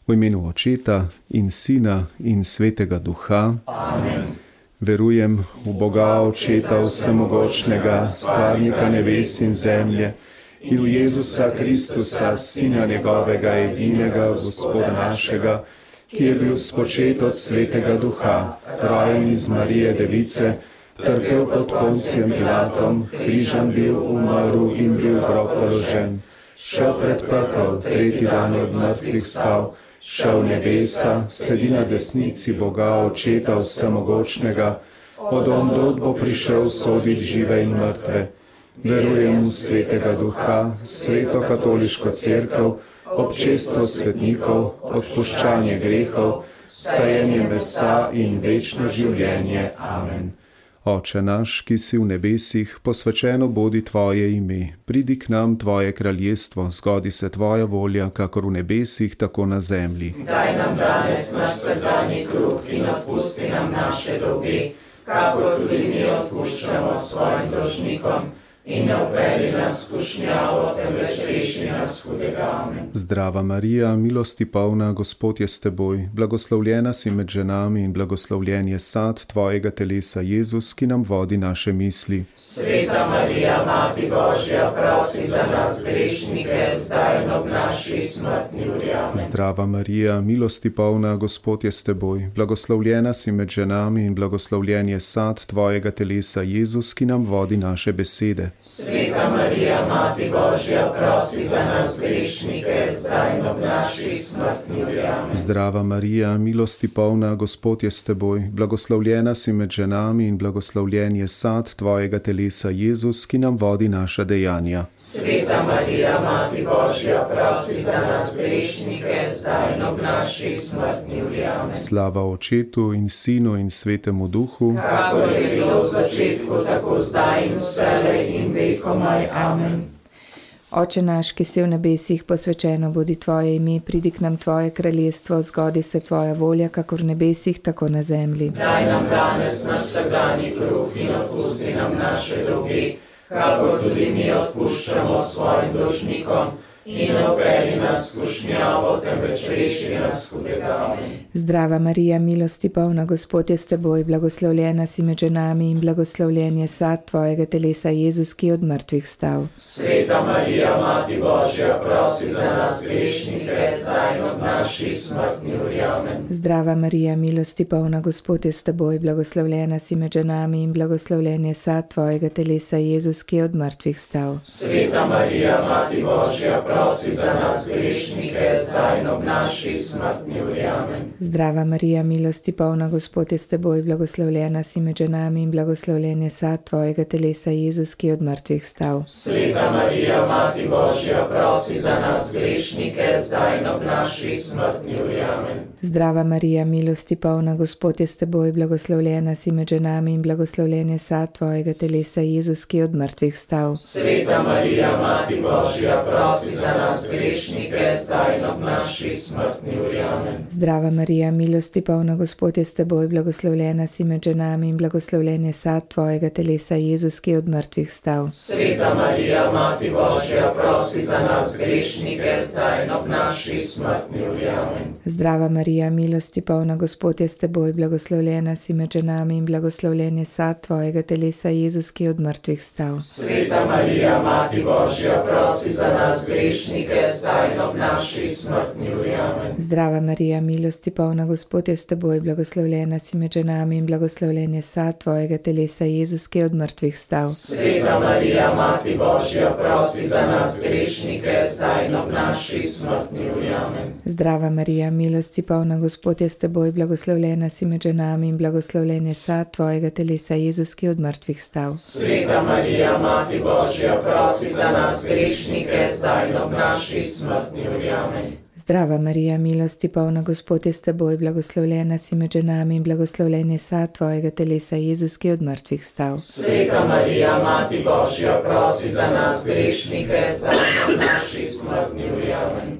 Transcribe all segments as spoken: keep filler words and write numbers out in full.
V imenu Očeta in Sina in Svetega Duha. Amen. Verujem v Boga Očeta Vsemogočnega, stvarnika nebes in zemlje, in v Jezusa Kristusa, Sina njegovega edinega, Gospoda našega, ki je bil spočet od Svetega Duha, rojen iz Marije Device, trpel pod Poncijem Pilatom, križan bil, umrl in bil v grob položen, šel pred pekel, tretji dan od mrtvih vstal, šel v nebesa, sedi na desnici Boga Očeta Vsemogočnega, od ondod bo prišel soditi žive in mrtve. Verujem v Svetega Duha, Sveto katoliško cerkev, občestvo svetnikov, odpuščanje grehov, vstajenje mesa in večno življenje. Amen. Oče naš, ki si v nebesih, posvečeno bodi tvoje ime. Pridi k nam tvoje kraljestvo, zgodi se tvoja volja, kakor v nebesih, tako na zemlji. Daj nam danes naš vsakdanji kruh in odpusti nam naše dolge, kakor tudi mi odpuščamo svojim dolžnikom. In ne vpelji nas v skušnjavo, temveč reši nas hudega. Amen. Zdrava Marija, milosti polna, Gospod je s teboj, blagoslovljena si med ženami in blagoslovljen je sad tvojega telesa, Jezus, ki nam vodi naše misli. Sveta Marija, Mati Božja, prosi za nas grešnike, zdaj in ob naši smrtni uri. Amen. Zdrava Marija, milosti polna, Gospod je s teboj, blagoslovljena si med ženami in blagoslovljen je sad tvojega telesa, Jezus, ki nam vodi naše besede. Sveta Marija, Mati Božja, prosi za nas grešnike, zdaj in ob naši smrtni uri. Amen. Zdrava Marija, milosti polna, Gospod je s teboj, blagoslovljena si med ženami in blagoslovljen je sad tvojega telesa, Jezus, ki nam vodi naša dejanja. Sveta Marija, Mati Božja, prosi za nas grešnike, zdaj in ob naši smrtni uri. Amen. Slava Očetu in Sinu in Svetemu Duhu, kakor je bilo v začetku, tako zdaj in vselej in vekomaj. Amen. Oče naš, ki si v nebesih, posvečeno bodi tvoje ime, pridi k nam tvoje kraljestvo, zgodi se tvoja volja, kakor v nebesih, tako na zemlji. Daj nam danes naš vsakdanji kruh in odpusti nam naše dolge, kakor tudi mi odpuščamo svojim dolžnikom. In ne vpelji nas v skušnjavo, temveč reši nas hudega. Amen. Zdrava Marija, milosti polna, Gospod je s teboj, blagoslovljena si med ženami in blagoslovljen je sad tvojega telesa, Jezus, ki je od mrtvih vstal. Sveta Marija, Mati Božja, prosi za nas grešnike, zdaj in ob naši smrtni uri. Amen. Zdrava Marija, milosti polna, Gospod je s teboj, blagoslovljena si med ženami in blagoslovljen je sad tvojega telesa, Jezus, ki je od mrtvih vstal. Sveta Marija, Mati Božja, prosi za nas grešnike, zdaj in ob naši smrtni uri. Amen. Zdrava Marija, milosti polna, Gospod je s teboj, blagoslovljena si med ženami in blagoslovljen je sad tvojega telesa, Jezus, ki je od mrtvih vstal. Sveta Marija, Mati Božja, prosi za nas grešnike, zdaj in ob naši smrtni uri. Amen. Zdrava Marija, milosti polna, Gospod je s teboj, blagoslovljena si med ženami in blagoslovljen je sad tvojega telesa, Jezus, ki je od mrtvih vstal. Sveta Marija, Mati Božja, prosi za nas grešnike, zdaj in ob naši smrtni uri. Amen. Zdrava Marija, milosti polna, Gospod je s teboj, blagoslovljena si med ženami in blagoslovljen je sad tvojega telesa, Jezus, ki je od mrtvih vstal. Sveta Marija, Mati Božja, prosi za nas grešnike, zdaj in ob naši smrtni uri. Amen. Zdrava Marija, milosti polna, Gospod je s teboj, blagoslovljena si med ženami in blagoslovljen je sad tvojega telesa, Jezus, ki je od mrtvih vstal. Sveta Marija, Mati Božja, prosi za nas grešnike, zdaj in ob naši smrtni uri. Amen. Zdrava Marija, milosti polna, Gospod je s teboj, blagoslovljena si med ženami in blagoslovljen je sad tvojega telesa, Jezus, ki je od mrtvih vstal. Sveta Marija, Mati Božja, prosi za nas grešnike, zdaj in ob naši smrtni uri. Amen. Zdrava Marija, milosti polna, Gospod je s teboj, blagoslovljena si med ženami in blagoslovljen je sad tvojega telesa, Jezus, ki je od mrtvih vstal. Sveta Marija, Mati Božja, prosi za nas grešnike, zdaj in ob naši smrtni uri. Amen. Zdrava Marija, milosti polna, Gospod je s teboj, blagoslovljena si med ženami in blagoslovljen je sad tvojega telesa, Jezus, ki je od mrtvih vstal. Sveta Marija, Mati Božja, prosi za nas grešnike, zdaj in ob naši smrtni uri. Amen.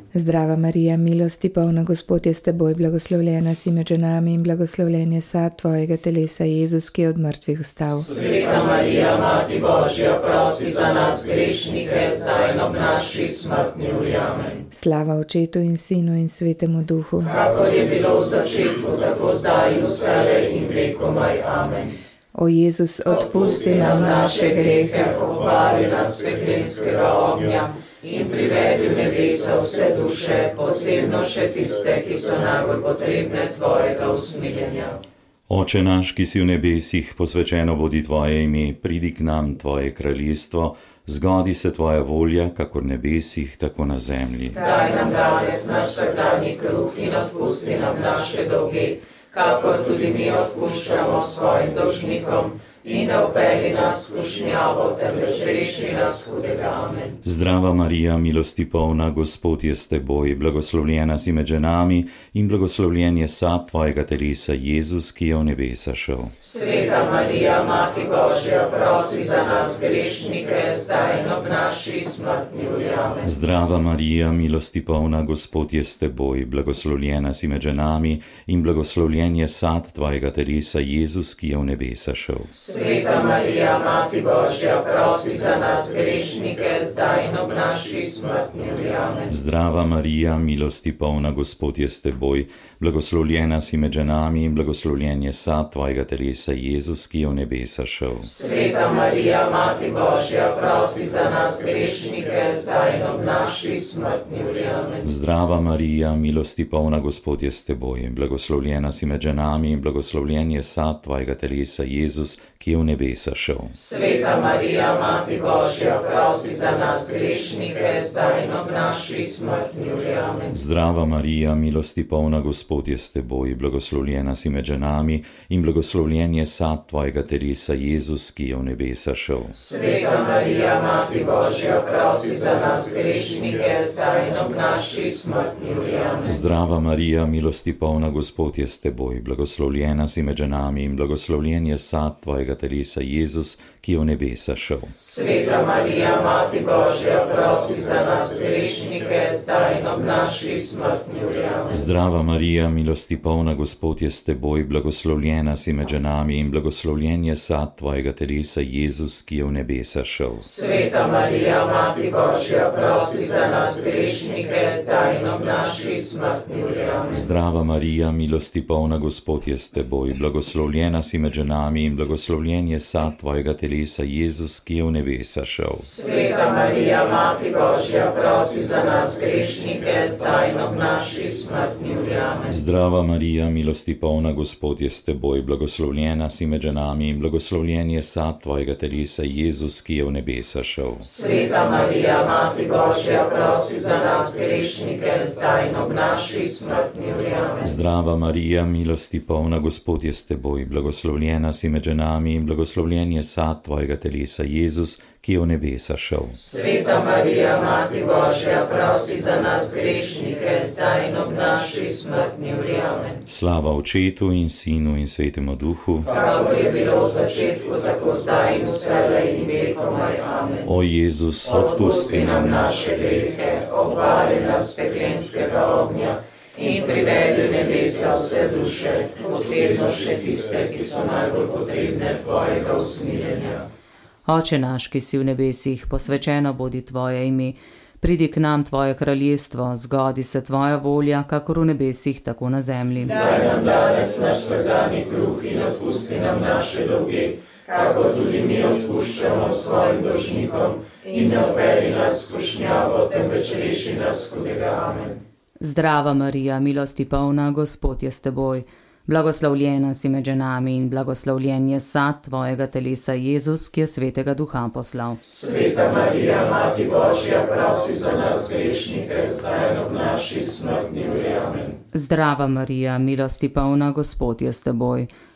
Zdrava Marija, milosti polna, Gospod je s teboj, blagoslovljena si med ženami in blagoslovljen je sad tvojega telesa, Jezus, ki je od mrtvih vstal. Sveta Marija, Mati Božja, prosi za nas grešnike, zdaj in ob naši smrtni uri. Amen. Slava Očetu in Sinu in Svetemu Duhu, kakor je bilo v začetku, tako zdaj in vselej in vekomaj. Amen. O Jezus, odpusti nam naše grehe, obvari nas peklenskega ognja in privedi v nebesa vse duše, posebno še tiste, ki so najbolj potrebne tvojega usmiljenja. Oče naš, ki si v nebesih, posvečeno bodi tvoje ime, pridi k nam tvoje kraljestvo, zgodi se tvoja volja, kakor v nebesih, tako na zemlji. Daj nam danes naš vsakdanji kruh in odpusti nam naše dolge, kakor tudi mi odpuščamo svojim dolžnikom, in ne vpelji nas v skušnjavo, temveč reši nas hudega. Amen. Zdrava Marija, milosti polna, Gospod je s teboj, blagoslovljena si med ženami in blagoslovljen je sad tvojega telesa, Jezus, ki je v nebesa šel. Sveta Marija, Mati Božja, prosi za nas grešnike, zdaj in ob naši smrtni uri. Amen. Zdrava Marija, milosti polna, Gospod je s teboj, blagoslovljena si med ženami in blagoslovljen je sad tvojega telesa, Jezus, ki je v nebesa šel. Sveta Marija, Mati Božja, prosi za nas grešnike, zdaj in ob naši smrtni uri. Amen. Zdrava Marija, milosti polna, Gospod je s teboj, blagoslovljena si med ženami in blagoslovljen je sad tvojega telesa, Jezus, ki je v nebesa šel. Sveta Marija, Mati Božja, prosi za nas grešnike, zdaj in ob naši smrtni uri. Amen. Zdrava Marija, milosti polna, Gospod je s teboj, blagoslovljena si med ženami in blagoslovljen je sad tvojega telesa, Jezus, ki je v nebesa šel. Sveta Marija, Mati Božja, prosi za nas grešnike, zdaj in ob naši smrtni uri. Amen. Zdrava Marija, milosti polna, Gospod je s teboj, blagoslovljena si med ženami in blagoslovljen je sad tvojega telesa, Jezus, ki je v nebesa šel. Sveta Marija, Mati Božja, prosi za nas grešnike, zdaj in ob naši smrtni uri. Amen. Zdrava Marija, milosti polna, Gospod je s teboj, blagoslovljena si med ženami in blagoslovljen je sad tvojega telesa, Jezus, ki je v nebesa šel. Sveta Marija, Mati Božja, prosi za nas grešnike, zdaj in ob naši smrtni uri. Amen. Zdrava Marija, milosti polna, Gospod je s teboj, blagoslovljena si med ženami in blagoslovljen je sad tvojega telesa, Jezus, ki je v nebesa šel. Sveta Marija, Mati Božja, prosi za nas grešnike, zdaj in ob naši smrtni uri. Amen. Zdrava Marija, milosti polna, Gospod je s teboj, blagoslovljena si med ženami in blagoslovljen je sad tvojega telesa, Jezus, ki je v nebesa šel. Sveta Marija, Mati Božja, prosi za nas grešnike, zdaj in ob naši smrtni uri. Amen. Zdrava Marija, milosti polna, Gospod je s teboj, blagoslovljena si med ženami in blagoslovljen je sad tvojega telesa, Jezus, ki je v nebesa šel. Sveta Marija, Mati Božja, prosi za nas grešnike, zdaj in ob naši smrtni uri. Amen. Zdrava Marija, milosti polna, Gospod je s teboj, blagoslovljena si med ženami in blagoslovljen je sad tvojega telesa, Jezus, ki je v nebesa šel. Sveta Marija, Mati Božja, prosi za nas grešnike, zdaj in ob naši smrtni uri. Amen. Slava Očetu in Sinu in Svetemu Duhu, kakor je bilo v začetku, tako zdaj in vselej in vekomaj. Amen. O Jezus, odpusti nam naše grehe, obvari nas peklenskega ognja in privedi v nebesa vse duše, posebno še tiste, ki so najbolj potrebne tvojega usmiljenja. Oče naš, ki si v nebesih, posvečeno bodi tvoje ime, pridi k nam tvoje kraljestvo, zgodi se tvoja volja, kakor v nebesih, tako na zemlji. Daj nam danes naš vsakdanji kruh in odpusti nam naše dolge, kakor tudi mi odpuščamo svojim dolžnikom, in ne vpelji nas v skušnjavo, temveč reši nas hudega. Amen. Zdrava Marija, milosti polna, Gospod je s teboj, blagoslovljena si med ženami in blagoslovljen je sad tvojega telesa, Jezus, ki je Svetega Duha poslal. Sveta Marija, Mati Božja, prosi za nas grešnike, zdaj in ob naši smrtni uri. Amen. Zdrava Marija, milosti polna, Gospod je s teboj,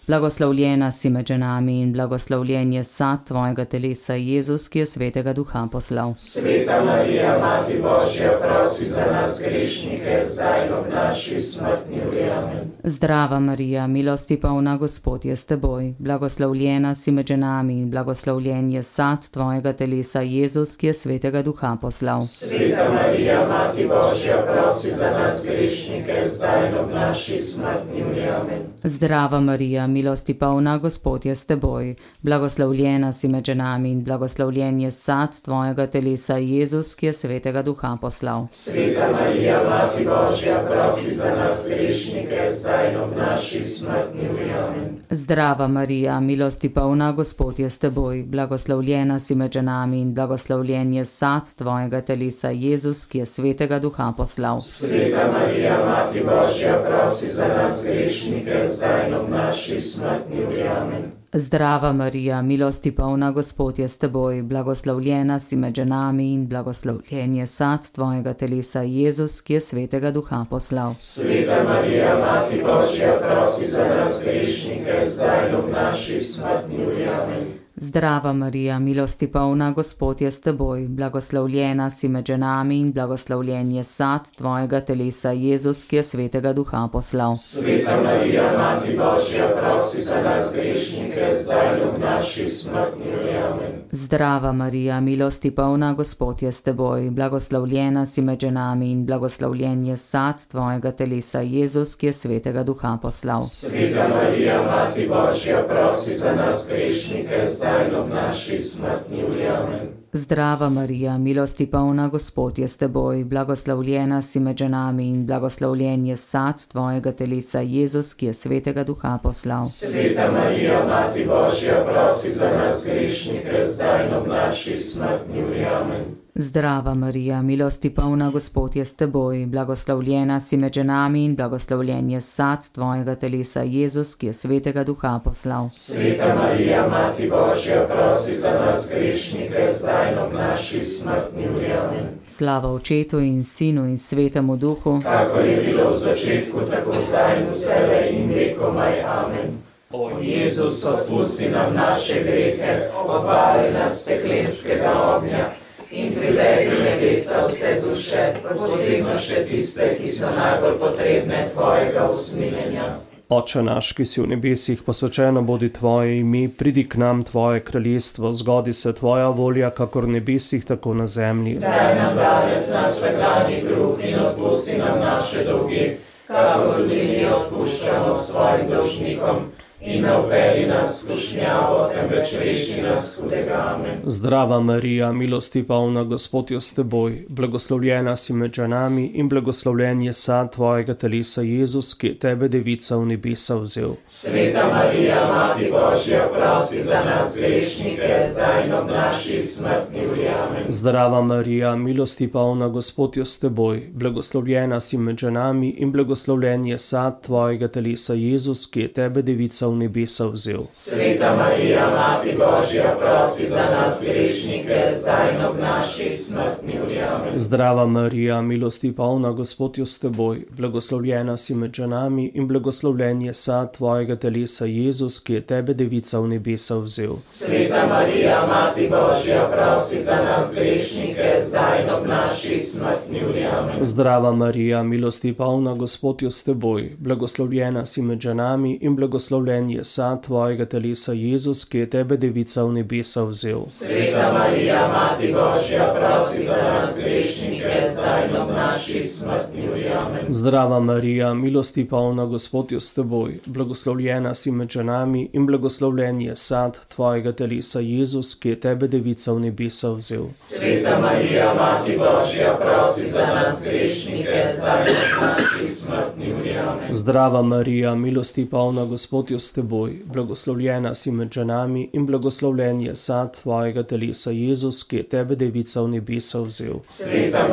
Blagoslovljena si med ženami in blagoslovljen je sad tvojega telesa, Jezus, ki je svetega duha poslal. Sveta Marija, Mati Božja, prosi za nas grešnike, zdaj in ob naši smrtni uri. Amen. Zdrava Marija, milosti polna, Gospod je s teboj. Blagoslovljena si med ženami in blagoslovljen je sad tvojega telesa, Jezus, ki je svetega duha poslal. Sveta Marija, Mati Božja, prosi za nas grešnike, zdaj in ob naši smrtni uri. Amen. Zdrava Marija, milosti polna, Gospod je s teboj. Blagoslovljena si med ženami in blagoslovljen je sad tvojega telesa, Jezus, ki je svetega duha poslal. Sveta Marija, Mati Božja, prosi za nas grešnike, zdaj in ob naši smrtni uri. Amen. Zdrava Marija, milosti polna, Gospod je s teboj. Blagoslovljena si med ženami in blagoslovljen je sad tvojega telesa, Jezus, ki je svetega duha poslal. Sveta Marija, Mati Božja, prosi za nas grešnike, zdaj in ob naši smrtni uri. Amen. Zdrava Marija, milosti polna, Gospod je s teboj. Blagoslovljena si med ženami in blagoslovljen je sad tvojega telesa, Jezus, ki je svetega duha poslal. Sveta Marija, Mati Božja, prosi za nas grešnike, zdaj in ob naši smrtni uri. Amen. Zdrava Marija, milosti polna, Gospod je s teboj. Blagoslovljena si med ženami in blagoslovljen je sad tvojega telesa, Jezus, ki je svetega duha poslal. Sveta Marija, Mati Božja, prosi za nas grešnike, zdaj in ob naši smrtni uri. Amen. Zdrava Marija, milosti polna, Gospod je s teboj. Blagoslovljena si med ženami in blagoslovljen je sad tvojega telesa, Jezus, ki je svetega duha poslal. Sveta Marija, Mati Božja, prosi za nas grešnike, zdaj in ob naši smrtni uri. Amen. Zdrava Marija, milosti polna, Gospod je s teboj. Blagoslovljena si med ženami in blagoslovljen je sad tvojega telesa, Jezus, ki je svetega duha poslal. Sveta Marija, Mati Božja, prosi za nas grešnike, zdaj in ob naši smrtni uri. Amen. Zdrava Marija, milosti polna, Gospod je s teboj. Blagoslovljena si med ženami in blagoslovljen je sad tvojega telesa, Jezus, ki je svetega duha poslal. Sveta Marija, Mati Božja, prosi za nas grešnike, zdaj in ob naši smrtni uri. Amen. Slava Očetu in Sinu in Svetemu Duhu, kakor je bilo v začetku, tako zdaj in vselej in vekomaj. Amen. O Jezus, odpusti nam naše grehe, obvari nas peklenskega ognja in privedi nebesa vse duše, posebno še tiste, ki so najbolj potrebne tvojega usmiljenja. Oče naš, ki si v nebesih, posvečeno bodi tvoje ime, pridi k nam tvoje kraljestvo, zgodi se tvoja volja, kakor v nebesih, tako na zemlji. Daj nam danes naš vsakdanji kruh in odpusti nam naše dolge, kakor tudi mi odpuščamo svojim dolžnikom. In ne vpelji nas v skušnjavo, temveč reši nas hudega. Amen. Zdrava Marija, milosti polna, Gospod je s teboj. Blagoslovljena si med ženami in blagoslovljen je sad tvojega telesa, Jezus, ki je tebe, devica, v nebesa vzel. Sveta Marija, Mati Božja, prosi za nas grešnike, zdaj in ob naši smrtni uri. Amen. Zdrava Marija, milosti polna, Gospod je s teboj. Blagoslovljena si med ženami in blagoslovljen je sad tvojega telesa, Jezus, ki je tebe, devica, v nebesa vzel. Sveta Marija, Mati Božja, prosi za nas grešnike, zdaj in ob naši smrtni uri. Amen. Zdrava Marija, milosti polna, Gospod je s teboj. Blagoslovljena si med ženami in blagoslovljen je sad tvojega telesa, Jezus, ki je tebe, devica, v nebesa vzel. Sveta Marija, Mati Božja, prosi za nas grešnike, zdaj in ob naši smrtni uri. Amen. Zdrava Marija, milosti polna, Gospod je s teboj. Blagoslovljena si med ženami in blagoslovljen je sad tvojega telesa, Jezus, ki je tebe, devica, v nebesa vzel. Sveta Marija, Mati Božja, prosi za nas grešnike, zdaj in ob naši smrtni uri. Amen. Zdrava Marija, milosti polna, Gospod je s teboj. Blagoslovljena si med ženami in blagoslovljen je sad tvojega telesa, Jezus, ki je tebe, devica, v nebesa vzel. Sveta Marija, Mati Božja, prosi za nas grešnike, zdaj in ob naši smrtni uri. Amen. Zdrava Marija, milosti polna, Gospod je s teboj. Blagoslovljena si med ženami in blagoslovljen je sad tvojega telesa, Jezus, ki je tebe, devica, v nebesa vzel. Sveta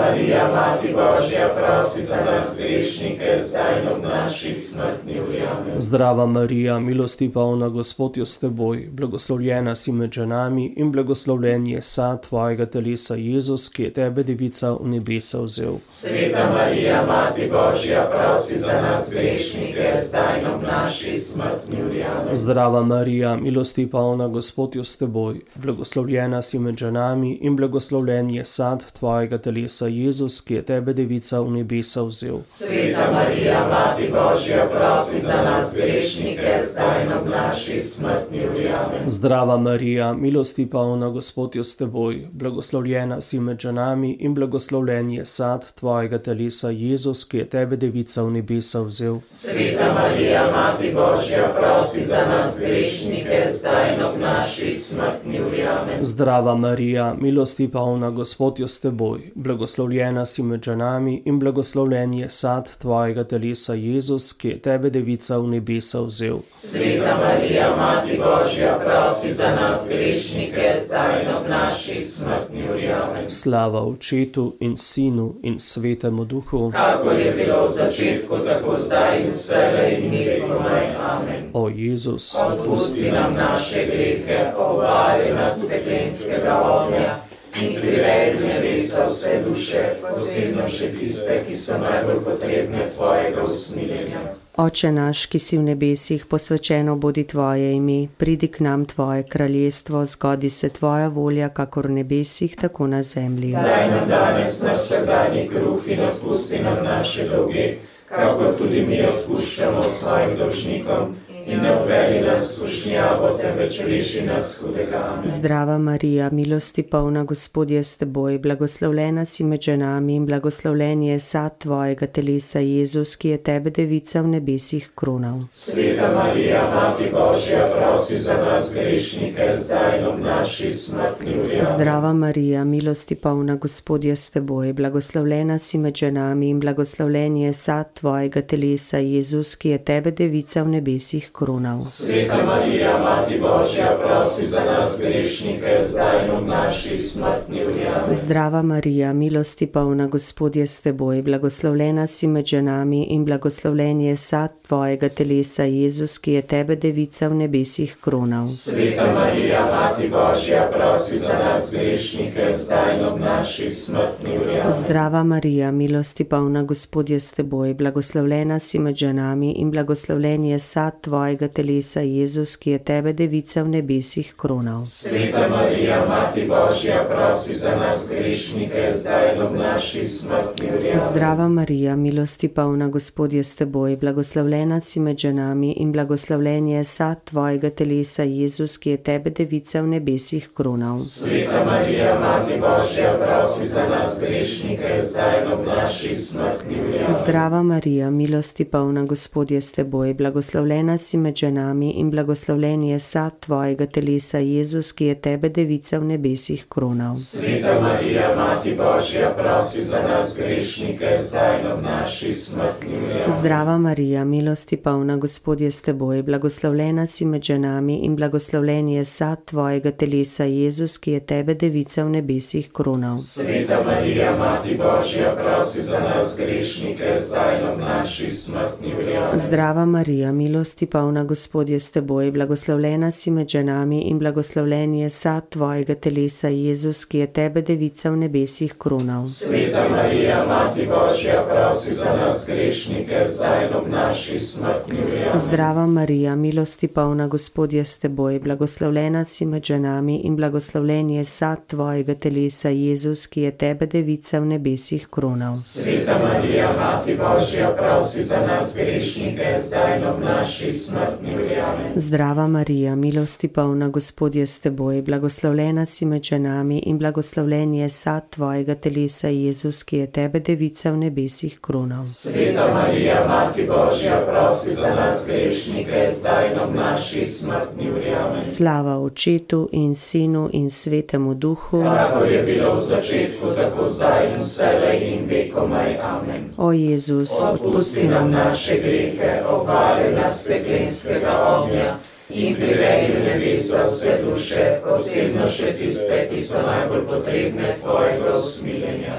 Marija, Mati Božja, prosi za nas grešnike, zdaj in ob naši smrtni uri. Amen. Zdrava Marija, milosti polna, Gospod je s teboj, blagoslovljena si med ženami in blagoslovljen je sad tvojega telesa, Jezus, ki je tebe, devica, v nebesa vzel. Sveta Marija, Mati Božja, prosi za nas grešnike, zdaj in ob naši smrtni uri. Amen. Zdrava Marija, milosti polna, Gospod je s teboj, blagoslovljena si med ženami in blagoslovljen je sad tvojega telesa, Jezus, ki je tebe, devica, v nebesa vzel. Sveta Marija, Mati Božja, prosi za nas grešnike, zdaj in ob naši smrtni uri. Amen. Zdrava Marija, milosti polna, Gospod je s teboj, blagoslovljena si med ženami in blagoslovljen je sad tvojega telesa, Jezus, ki je tebe, devica, v nebesa vzel. Sveta Marija, Mati Božja, prosi za nas grešnike, zdaj in ob naši smrtni uri. Amen. Zdrava Marija, milosti polna, Gospod je s teboj, blagoslovljena si med ženami in blagoslovljen je sad tvojega telesa, Jezus, ki je tebe, devica, v nebesa vzel. Sveta Marija, Mati Božja, prosi za nas grešnike, zdaj in ob naši smrtni uri. Amen. Slava Očetu in Sinu in Svetemu Duhu, kakor je bilo v začetku, tako zdaj in vselej in vekomaj. Amen. o Jezus, Odpusti nam naše grehe, obvari nas peklenskega ognja in privedi v nebesa vse duše, posebno še tiste, ki so najbolj potrebne tvojega usmiljenja. Oče naš, ki si v nebesih, posvečeno bodi tvoje ime, pridi k nam tvoje kraljestvo, zgodi se tvoja volja, kakor v nebesih, tako na zemlji. Daj nam danes naš vsakdanji kruh in odpusti nam naše dolge, kakor tudi mi odpuščamo svojim dolžnikom. In ne uvedi nas v skušnjavo, temveč reši nas hudega. Amen. Zdrava Marija, milosti polna, Gospod je s teboj, blagoslovljena si med ženami in blagoslovljen je sad tvojega telesa, Jezus, ki je tebe, devica, v nebesih kronal. Sveta Marija, Mati Božja, prosi za nas grešnike, zdaj in ob naši smrtni uri. Amen. Zdrava Marija, milosti polna, Gospod je s teboj, blagoslovljena si med ženami in blagoslovljen je sad tvojega telesa, Jezus, ki je tebe, devica, v nebesih kronal. Sveta Marija, Mati Božja, prosi za nas grešnike, zdaj in ob naši smrtni uri. Amen. Zdrava Marija, milosti polna, Gospod je s teboj, blagoslovljena si med ženami in blagoslovljen je sad tvojega telesa, Jezus, ki je tebe, devica, v nebesih kronal. Sveta Marija, Mati Božja, prosi za nas grešnike, zdaj in ob naši smrtni uri. Amen. Zdrava Marija, milosti polna, Gospod je s teboj, blagoslovljena si med ženami in blagoslovljen je sad tvojega telesa, Jezus, ki je tebe, devica, v nebesih kronal. Sveta Marija, Mati Božja, prosi za nas grešnike, zdaj in ob naši smrtni uri. Amen. Zdrava Marija, milosti polna, Gospod je s teboj, blagoslovljena si med ženami in blagoslovljen je sad tvojega telesa, Jezus, ki je tebe, devica, v nebesih kronal. Sveta Marija, Mati Božja, prosi za nas grešnike, zdaj in ob naši smrtni uri. Amen. Zdrava Marija, milosti polna, Gospod je s teboj, blagoslovljena si med ženami in blagoslovljen je sad tvojega telesa, Jezus, ki je tebe, devica, v nebesih kronal. Sveta Marija, Mati Božja, prosi za nas grešnike, zdaj in ob naši smrtni uri. Amen. Zdrava Marija, milosti polna, Gospod je s teboj, blagoslovljena si med ženami in blagoslovljen je sad tvojega telesa, Jezus, ki je tebe, devica, v nebesih kronal. Sveta Marija, Mati Božja, prosi za nas grešnike, zdaj in ob naši smrtni uri. Amen. Zdrava Marija, milosti polna, Gospod je s teboj, blagoslovljena si med ženami in blagoslovljen je sad tvojega telesa, Jezus, ki je tebe, devica, v nebesih kronal. Sveta Marija, Mati Božja, prosi za nas grešnike, zdaj in ob naši smrtni uri. Amen. Zdrava Marija, milosti polna, Gospod je s teboj, blagoslovljena si med ženami in blagoslovljen je sad tvojega telesa, Jezus, ki je tebe, devica, v nebesih kronal. Sveta Marija, Mati Božja, prosi za nas grešnike, zdaj in ob naši smrtni uri. Amen. Zdrava Marija, milosti polna, Gospod je s teboj, blagoslovljena si med ženami in blagoslovljen je sad tvojega telesa, Jezus, ki je tebe, devica, v nebesih kronal. Sveta Marija, Mati Božja, prosi za nas grešnike, zdaj in ob naši smrtni uri. Amen. Slava Očetu in Sinu in Svetemu Duhu, kakor je bilo v začetku, tako zdaj in vselej in vekomaj. Amen. o Jezus, Odpusti nam naše grehe, obvari nas peklenskega ognja in privedi v nebesa vse duše, posebno še tiste, ki so najbolj potrebne tvojega usmiljenja.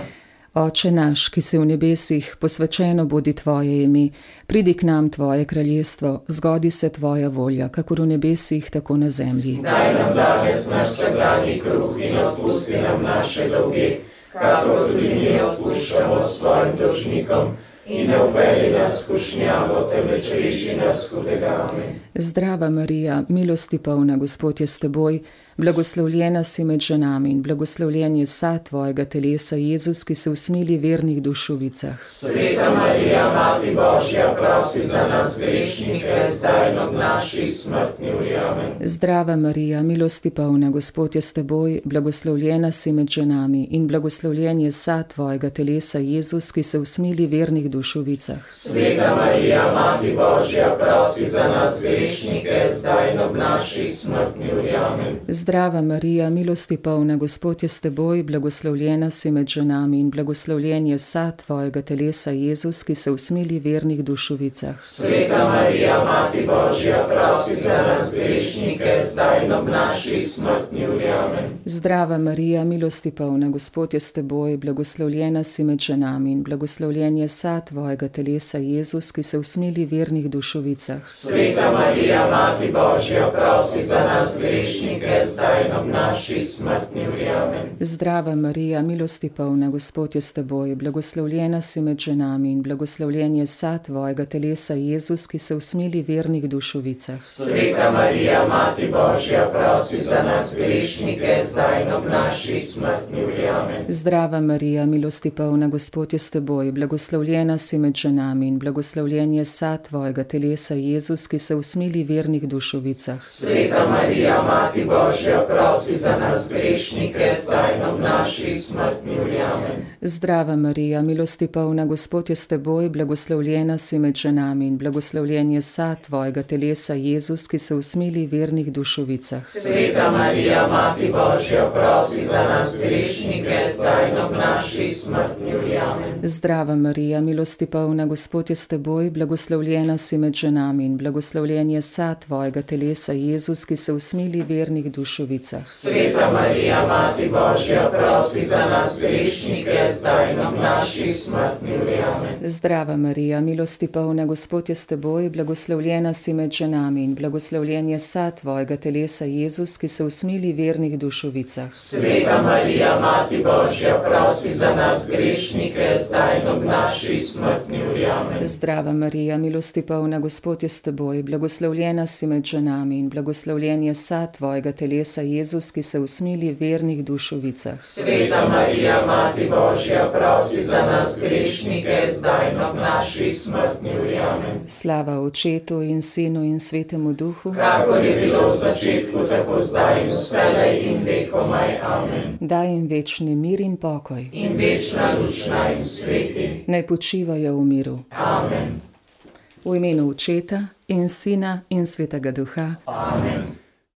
Oče naš, ki si v nebesih, posvečeno bodi tvoje ime, pridi k nam tvoje kraljestvo, zgodi se tvoja volja, kakor v nebesih, tako na zemlji. Daj nam danes naš vsakdanji kruh in odpusti nam naše dolge, kakor tudi mi odpuščamo svojim dolžnikom. In ne uvedi nas v skušnjavo, temveč reši nas hudega. Amen. Zdrava Marija, milosti polna, Gospod je s teboj, blagoslovljena si med ženami in blagoslovljen je sad tvojega telesa, Jezus, ki se usmili vernih duš v vicah. Sveta Marija, Mati Božja, prosi za nas grešnike, zdaj in ob naši smrtni uri. Amen. Zdrava Marija, milosti polna, Gospod je s teboj, blagoslovljena si med ženami in blagoslovljen je sad tvojega telesa, Jezus, ki se usmili vernih duš v vicah. Sveta Marija, Mati Božja, prosi za nas grešnike, zdaj in ob naši smrtni uri. Amen. Zdrava Marija, milosti polna, Gospod je s teboj, blagoslovljena si med ženami in blagoslovljen je sad tvojega telesa, Jezus, ki se usmili vernih duš v vicah. Sveta Marija, Mati Božja, prosi za nas grešnike, zdaj in ob naši smrtni uri. Amen. Zdrava Marija, milosti polna, Gospod je s teboj, blagoslovljena si med ženami in blagoslovljen je sad tvojega telesa, Jezus, ki se usmili vernih duš v vicah. Sveta Marija, Mati Božja, prosi za nas grešnike, zdaj in ob naši smrtni uri. Amen. Zdrava Marija, milosti polna, Gospod je s teboj, blagoslovljena si med ženami in blagoslovljen je sad tvojega telesa, Jezus, ki se usmili vernih duš v vicah. Sveta Marija, Mati Božja, prosi za nas grešnike, zdaj in ob naši smrtni uri. Amen. Zdrava Marija, milosti polna, Gospod je s teboj, blagoslovljena si med ženami in blagoslovljen je sad tvojega telesa, Jezus, ki se usmili vernih duš v vicah. Sveta Marija, Mati Božja, prosi za nas grešnike, zdaj in ob naši smrtni uri. Amen. Zdrava Marija, milosti polna, Gospod je s teboj, blagoslovljena si med ženami in blagoslovljen je sad tvojega telesa, Jezus, ki se usmili vernih duš v vicah. Sveta Marija, Mati Božja, prosi za nas grešnike, zdaj in ob naši smrtni uri. Amen. Zdrava Marija, milosti polna, Gospod je s teboj, blagoslovljena si med ženami in blagoslovljen je sad tvojega telesa, Jezus, ki se usmili vernih duš v vicah. Sveta Marija, Mati Božja, prosi za nas grešnike, zdaj in ob naši smrtni uri. Amen. Zdrava Marija, milosti polna, Gospod je s teboj, blagoslovljena si med ženami in blagoslovljen je sad tvojega telesa, Jezus, ki se usmili vernih duš v vicah. Sveta Marija, Mati Božja, prosi za nas grešnike, zdaj in ob naši smrtni uri. Amen. Zdrava Marija, milosti polna, Gospod je s teboj, blagoslovljena si med ženami in blagoslovljen je sad tvojega telesa, Jezus, ki se usmili vernih duš v vicah. Sveta Marija, Mati Božja, prosi za nas grešnike, zdaj in ob naši smrtni uri. Amen. Slava Očetu in Sinu in Svetemu Duhu, kakor je bilo v začetku, tako zdaj in vselej in vekomaj. Amen. Daj jim večni mir in pokoj. In večna luč naj jim sveti. Naj počivajo v miru. Amen. V imenu Očeta in Sina in Svetega Duha. Amen.